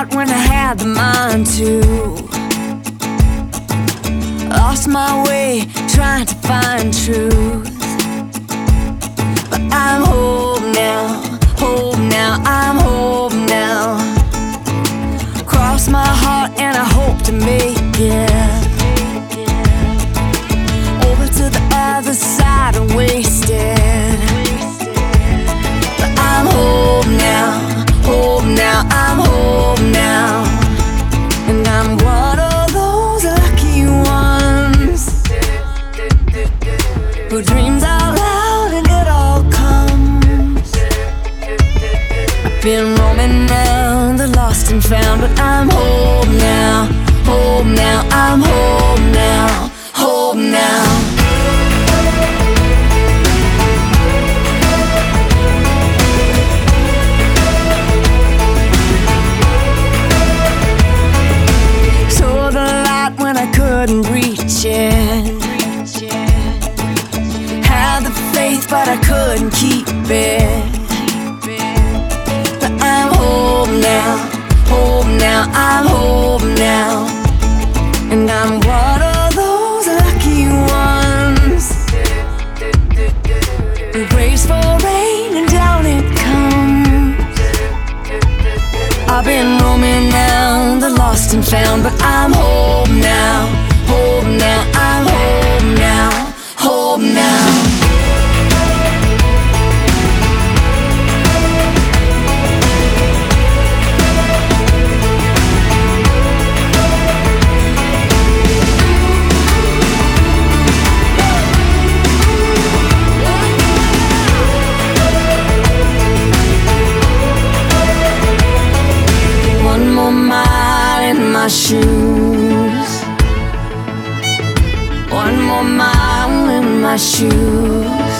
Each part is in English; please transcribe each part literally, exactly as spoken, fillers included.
heart when I had the mind to. Lost my way trying to find truth. But I'm home now, home now, I'm home now. Cross my heart and I hope to make it over to the other side and wasted. But I'm home now, home now, I'm home now. And I'm one of those lucky ones who dreams out loud and it all comes. I've been roaming now, the lost and found, but I'm home now, home now, I'm home now, home now. When I couldn't reach it, had the faith but I couldn't keep it. But I'm home now, home now, I'm home now. And I'm one of those lucky ones who prays for rain and down it comes. I've been roaming now, the lost and found, but I'm home now, home now, I'm home now, home now. One more mile in my shoes, one more mile in my shoes.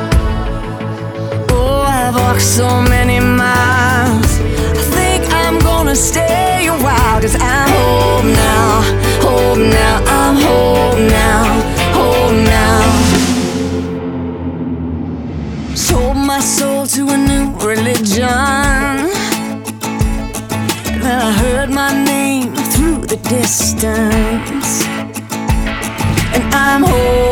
Oh, I've walked so many miles, I think I'm gonna stay a while. 'Cause I'm home now, home now, I'm home now, home now. Sold my soul to a new religion, then I heard my name through the distance. And I'm home